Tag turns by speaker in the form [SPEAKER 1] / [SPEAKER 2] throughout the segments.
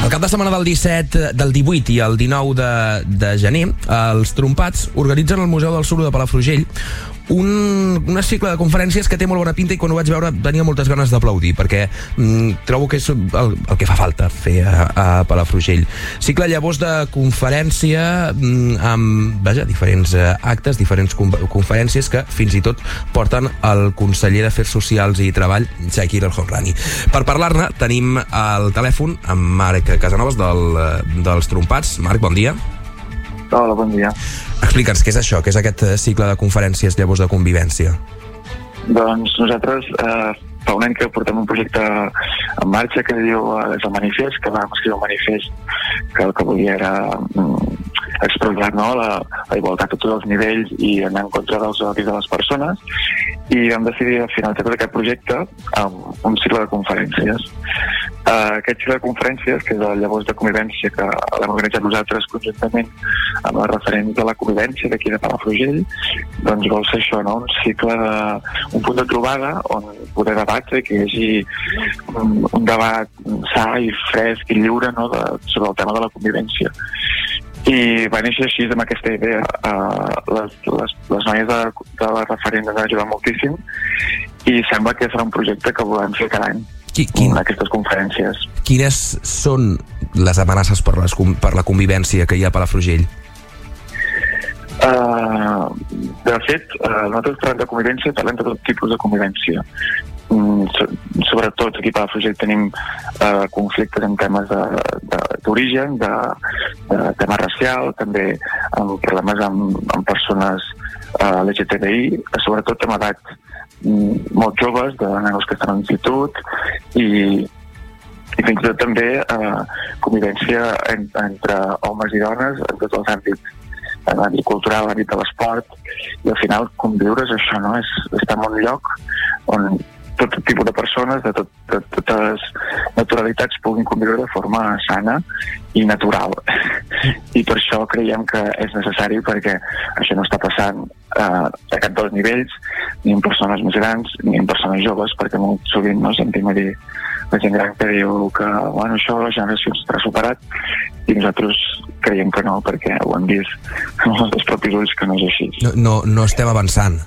[SPEAKER 1] El cap de setmana del 18 i el 19 de gener, els Trompats organitzen al Museu del Suro de Palafrugell un cicle de conferències que té molt bona pinta, i quan ho vaig veure tenia moltes ganes d'aplaudir, perquè trobo que és el que fa falta fer a Palafrugell. Cicle llavors de conferència amb, diferents actes, diferents conferències que fins i tot porten el conseller d'Afers Socials i Treball, Chakir El Homrani. Per parlar-ne tenim al telèfon amb Marc Casanovas dels Trompats. Marc, bon dia.
[SPEAKER 2] Hola, bon dia.
[SPEAKER 1] Explica'ns què és això, què és aquest cicle de conferències llavors de convivència.
[SPEAKER 2] Doncs nosaltres fa un any que portem un projecte en marxa que diu El Manifest, que vam escriure un manifest que el que volia era expressar la igualtat a tots els nivells i anar en contra dels odis de les persones, i vam decidir finalitzar tot aquest projecte amb un cicle de conferències. Aquest cicle de conferències, que és el Llavors de Convivència, que l'hem organitzat nosaltres conjuntament amb els referents de la convivència d'aquí de Palafrugell, doncs vol ser això, no? Un cicle un punt de trobada on poder debatre, que hi hagi un debat sa i fresc i lliure, no? Sobre el tema de la convivència. I va néixer així amb aquesta idea. Les noies de la referent ens han ajudat moltíssim i sembla que serà un projecte que volem fer cada any. Aquestes conferències.
[SPEAKER 1] Quines són les amenaces per la convivència que hi ha a Palafrugell?
[SPEAKER 2] De fet, nosaltres parlem de convivència, parlem de tot tipus de convivència. Sobretot aquí a Palafrugell tenim conflictes en temes d'origen, de tema racial, també amb problemes amb persones LGTBI, sobretot amb edat molt joves, de nenos que estan a l'institut, i fins i tot també convivència entre homes i dones en tots els àmbits, en l'àmbit cultural, l'àmbit de l'esport, i al final conviure és això, no? És estar en un lloc on tot tipus de persones de totes naturalitats puguin conviure de forma sana i natural. I per això creiem que és necessari, perquè això no està passant a cap dels nivells, ni en persones més grans ni en persones joves, perquè molt sovint no sentim a dir la gent gran que diu que això la generació estarà superat, i nosaltres creiem que no, perquè ho hem vist amb els nostres propis ulls que no és així.
[SPEAKER 1] No estem avançant.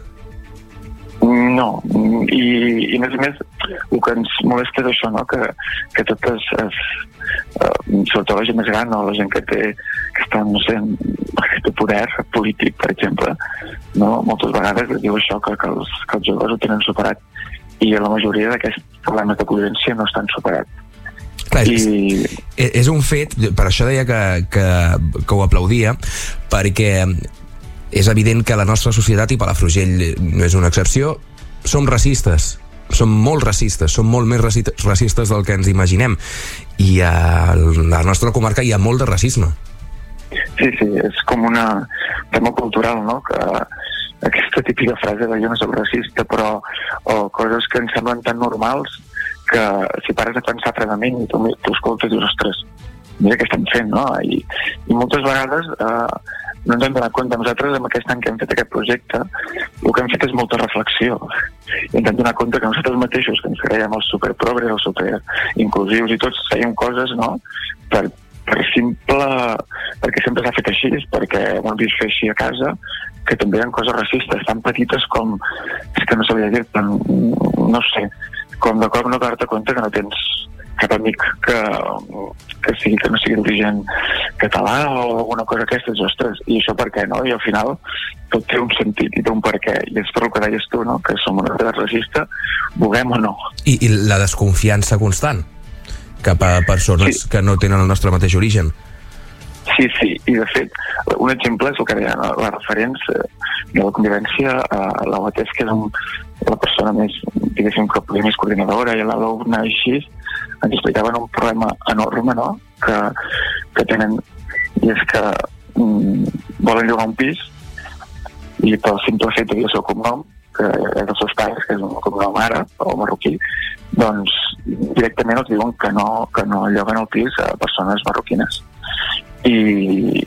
[SPEAKER 2] No, i a més, el que ens molesta és això, no? Que totes, sobretot la gent més gran o la gent que està, no sé, que té poder polític, per exemple, no? Moltes vegades diu això, que els joves ho tenen superat, i la majoria d'aquests problemes de convivència no estan superats.
[SPEAKER 1] Clar, és un fet, per això deia que ho aplaudia, perquè és evident que la nostra societat, i Palafrugell no és una excepció, som racistes, som molt racistes, som molt més racistes del que ens imaginem, i a la nostra comarca hi ha molt de racisme.
[SPEAKER 2] Sí, és com un tema cultural, no? Que aquesta típica frase de jo no soc racista, però o coses que ens semblen tan normals que si pares a pensar fredament i tu escoltes i dius, ostres, mira què estem fent, no? I moltes vegades no ens hem donat compte. Nosaltres, amb aquest any que hem fet aquest projecte, el que hem fet és molta reflexió. I ens hem donat compte que nosaltres mateixos, que ens creiem els superprogres, els superinclusius, i tots fèiem coses, no?, perquè sempre s'ha fet així, perquè ho hem vist fer així a casa, que també hi ha coses racistes tan petites com, és que no sabia dir, no sé, com de cop no donar-te compte que no tens cap amic que no sigui d'origen català o alguna cosa d'aquestes, ostres, i això per què, no? I al final tot té un sentit i té un per què, i és per el que deies tu, no? Que som una societat racista, vulguem o no.
[SPEAKER 1] I la desconfiança constant cap a persones que no tenen el nostre mateix origen.
[SPEAKER 2] Sí, i de fet, un exemple és el que deia la referència de la convivència, la Batés, que és la persona més, diguéssim, que podia més coordinadora, i l'alumne així, ens explicaven un problema enorme, no?, que tenen, i és que volen llogar un pis, i pel simple fet de dir el seu cognom, que és dels seus pares, que és un cognom àrab o marroquí, doncs directament els diuen que no lloguen el pis a persones marroquines. I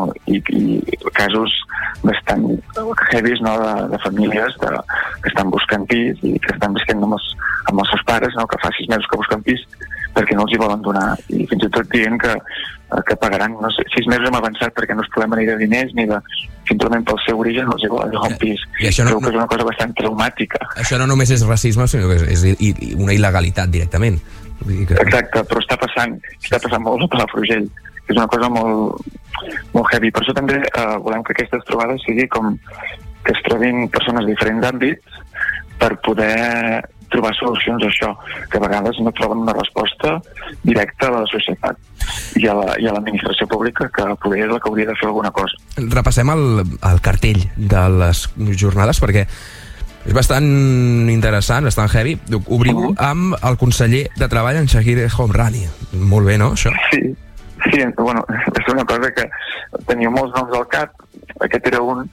[SPEAKER 2] casos bastant heavies, no?, de famílies que estan buscant pis i que estan visquent amb els seus pares, no?, que fa 6 mesos que busquen pis, perquè no els hi volen donar, i fins i tot dient que pagaran, no sé, 6 mesos hem avançat perquè no és problema ni de diners ni de, simplement pel seu origen els hi volen llogar un pis. Crec que és una cosa bastant traumàtica.
[SPEAKER 1] Això no només és racisme, sinó que és una il·legalitat directament.
[SPEAKER 2] Exacte, però està passant molt a Palafrugell. És una cosa molt heavy. Per això també volem que aquestes trobades sigui com que es trobin persones de diferents àmbits per poder trobar solucions a això, que a vegades no troben una resposta directa a la societat i a l'administració pública, que poder és la que hauria de fer alguna cosa.
[SPEAKER 1] Repassem el cartell de les jornades, perquè és bastant interessant, bastant heavy. Obriu amb el conseller de Treball, en Shahid Homrani. Molt bé, no, això?
[SPEAKER 2] Sí, bueno, és una cosa que tenia molts noms al cap. Aquest era un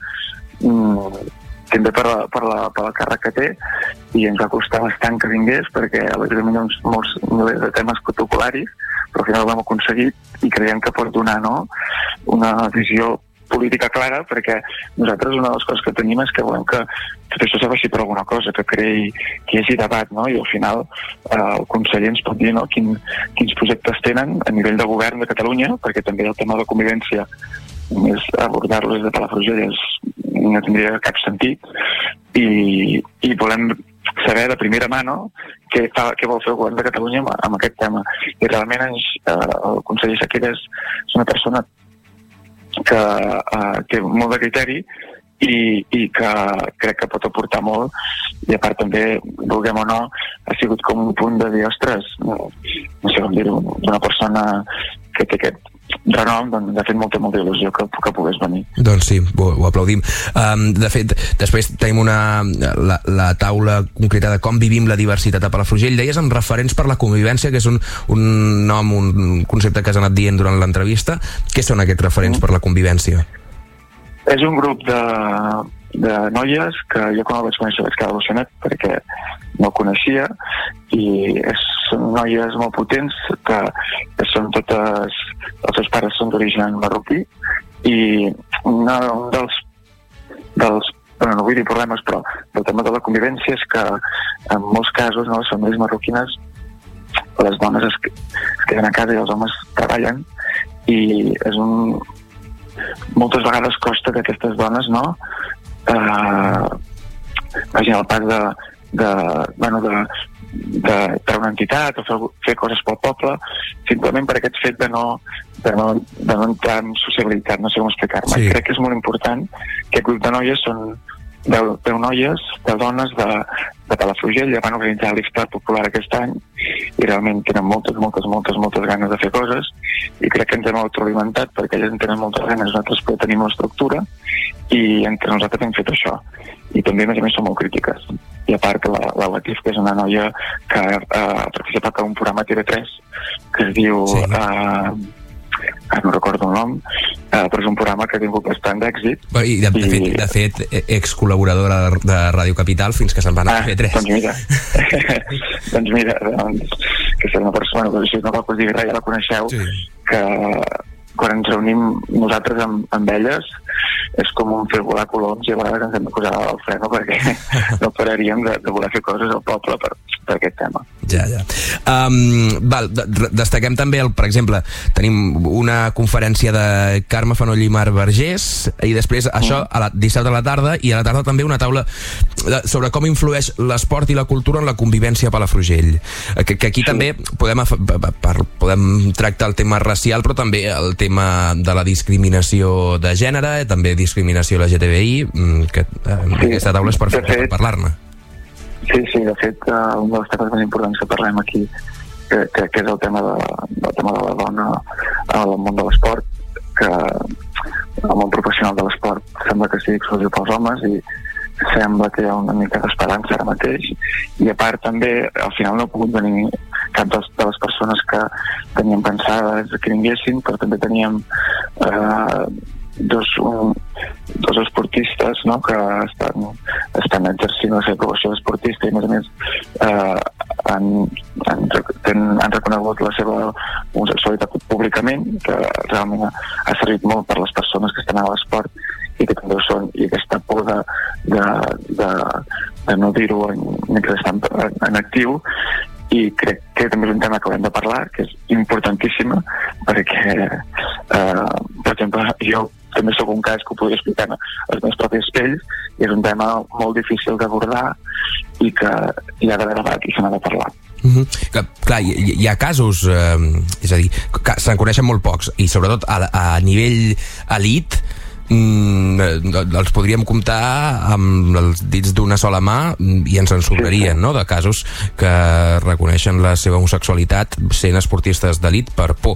[SPEAKER 2] també per la càrrec que té, i ens va costar bastant que vingués perquè lògicament hi ha molts milers de temes protocolaris, però al final ho vam aconseguir i creiem que pot donar una visió política clara, perquè nosaltres una de les coses que tenim és que volem que tot això serveixi per alguna cosa, que creï, que hi hagi debat, no? I al final el conseller ens pot dir, no, quins projectes tenen a nivell de govern de Catalunya, perquè també el tema de convivència només abordar-lo des de Palafrugell no tindria cap sentit, i volem saber de primera mà, no?, què vol fer el govern de Catalunya amb aquest tema. I realment el conseller Shahid és una persona que té molt de criteri i que crec que pot aportar molt, i a part també, vulguem o no, ha sigut com un punt de dir, ostres, no sé com dir-ho, una persona que té aquest renom, doncs ha fet molta il·lusió que pogués venir.
[SPEAKER 1] Doncs sí, ho aplaudim. De fet, després tenim la taula concreta de com vivim la diversitat a Palafrugell. Deies amb referents per la convivència, que és un nom, un concepte que has anat dient durant l'entrevista. Què són aquests referents per la convivència?
[SPEAKER 2] És un grup de noies que jo quan el vaig conèixer vaig quedar al·lucinat perquè no el coneixia, i són noies molt potents que són totes, els seus pares són d'origen marroquí, i un dels bueno, no vull dir problemes, però el tema de la convivència és que en molts casos, no, les famílies marroquines, les dones es queden a casa i els homes treballen, i és moltes vegades costa que aquestes dones, no, vagin al pas de una entitat o fer coses pel poble, simplement per aquest fet de no entrar en sociabilitat, no sé com explicar-me. Sí. Crec que és molt important que aquest grup de noies són 10 noies, 10 dones de Palafrugell, ja van organitzar l'Iftar popular aquest any, i realment tenen moltes ganes de fer coses, i crec que ens hem autoalimentat perquè elles en tenen moltes ganes, nosaltres podem tenir una estructura, i entre nosaltres hem fet això. I també, a més, són molt crítiques. I a part que la Latif, que és una noia que ha participat en un programa a TV3 que es diu... Sí. No recordo el nom, però és un programa que ha tingut bastant d'èxit.
[SPEAKER 1] I de fet, ex-col·laboradora de Ràdio Capital fins que se'n va anar a TV3.
[SPEAKER 2] Doncs mira, que és una persona, doncs, si no cal que us digui res, ja la coneixeu, sí. Que quan ens reunim nosaltres amb elles és com un fer volar coloms, i a vegades ens hem de posar al freno perquè no pararíem de voler fer coses al poble per aquest tema.
[SPEAKER 1] Ja. Destaquem també, per exemple, tenim una conferència de Carme Fanoll i Marc Vergés, i després això dissabte a la tarda, i a la tarda també una taula sobre com influeix l'esport i la cultura en la convivència a Palafrugell, que aquí també podem tractar el tema racial, però també el tema de la discriminació de gènere, també discriminació LGTBI, que aquesta taula és perfecta per parlar-ne.
[SPEAKER 2] Sí, de fet, un dels temes més importants que parlem aquí, que és el tema de la dona al món de l'esport, que el món professional de l'esport sembla que sigui exclusiu pels homes, i sembla que hi ha una mica d'esperança ara mateix, i a part també al final no ha pogut venir cap de les persones que teníem pensades que vinguessin, però també teníem dos esportistes, no?, que estan exercint la seva professió d'esportista, i a més han reconegut la seva homosexualitat públicament, que realment ha servit molt per les persones que estan a l'esport i que també ho són, i aquesta por de no dir-ho mentre estan en actiu, i crec que també és un tema que haurem de parlar, que és importantíssima, perquè per exemple, jo també sóc un cas que ho podria explicar als meus propis pells, i és un tema molt difícil d'abordar i que hi ha d'haver debat i se n'ha de parlar.
[SPEAKER 1] Clar, hi ha casos, és a dir, que se'n coneixen molt pocs, i sobretot a nivell elit els podríem comptar amb els dits d'una sola mà i ens en sobrarien, no?, de casos que reconeixen la seva homosexualitat sent esportistes d'elit per por.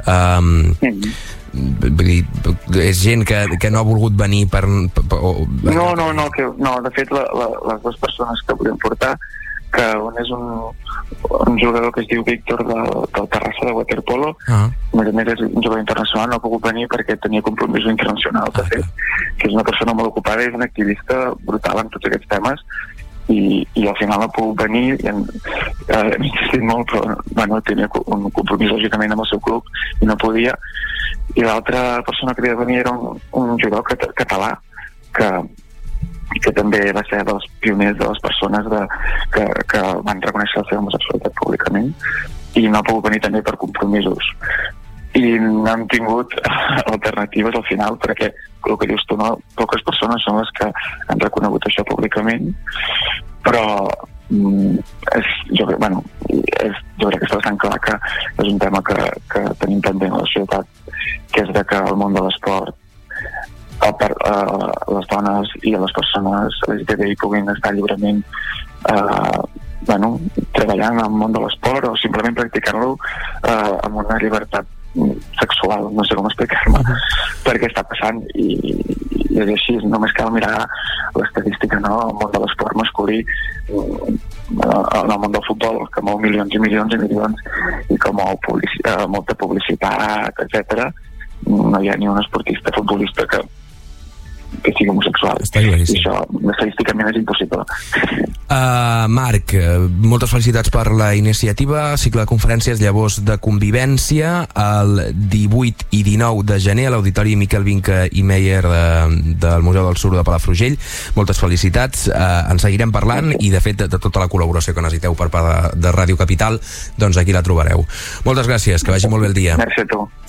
[SPEAKER 1] És gent que no ha volgut venir per...
[SPEAKER 2] No, de fet les dues persones que volíem portar, que un és un jugador que es diu Víctor del Terrassa de waterpolo, a més és un jugador internacional, no ha pogut venir perquè tenia compromisos internacionals, de fet, que és una persona molt ocupada i és un activista brutal en tots aquests temes, i al final no ha pogut venir i hem insistit molt, però bueno, tenia un compromís lògicament amb el seu club i no podia. I l'altra persona que havia de venir era un jugador català que també va ser dels pioners de les persones que van reconèixer la seva homosexualitat públicament, i no ha pogut venir també per compromisos, i no hem tingut alternatives al final, perquè el que dius tu, no, poques persones són les que han reconegut això públicament, però jo crec que està bastant clar que és un tema que tenim pendent a la societat, que és de que el món de l'esport, les dones i les persones LGTBI puguin estar lliurement treballant en el món de l'esport o simplement practicant-lo amb una llibertat sexual, no sé com explicar-me, perquè està passant i és així. Només cal mirar l'estadística, no?, al món de l'esport masculí, en el món del futbol, que mou milions i milions i milions i que mou molta publicitat, etc. No hi ha ni un esportista futbolista que sigui homosexual. I això estadísticament és impossible.
[SPEAKER 1] Marc, moltes felicitats per la iniciativa. Cicle de conferències Llavors de Convivència el 18 i 19 de gener a l'Auditori Miquel Vinca i Meyer del Museu del Suro de Palafrugell. Moltes felicitats. En seguirem parlant i de fet de tota la col·laboració que necessiteu per part de Ràdio Capital, doncs aquí la trobareu. Moltes gràcies, que vagi molt bé el dia.
[SPEAKER 2] Merci a tu.